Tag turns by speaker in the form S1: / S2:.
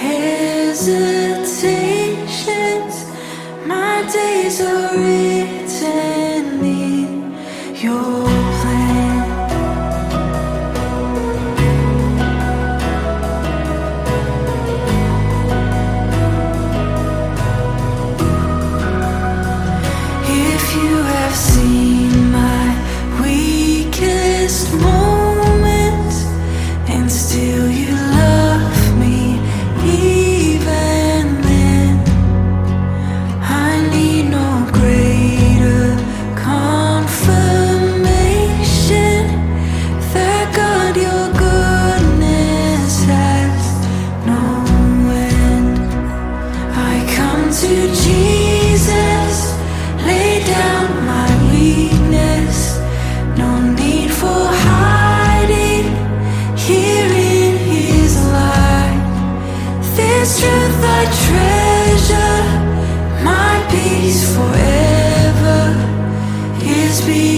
S1: hesitations. My days are written in your plan. If you have seen my weakest moments and still you love me even then, I need no greater confirmation that God, your goodness has no end. I come to Jesus, lay down my weakness, no need for hiding, here in His light. This truth I treasure, my peace forever is beyond.